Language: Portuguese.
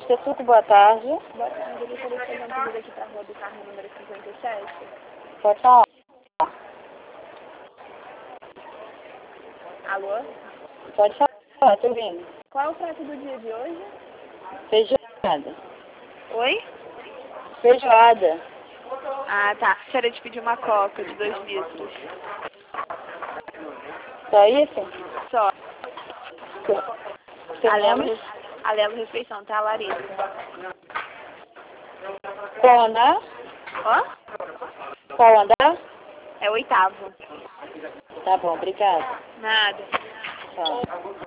Instituto, boa tarde. Boa tarde, eu gostaria de fazer um pedido aqui para a Rua do Carmo, número 57. Pode falar. Alô? Pode falar, tô ouvindo. Qual é o prato do dia de hoje? Feijoada. Oi? Feijoada. Ah, tá. Gostaria de pedir uma coca de 2 litros. Só isso? Só. Seu nome? Alelo Refeição, tá, Larissa? Qual andar? Ó? Qual andar? É o 8º. Tá bom, obrigada. Nada. Tchau.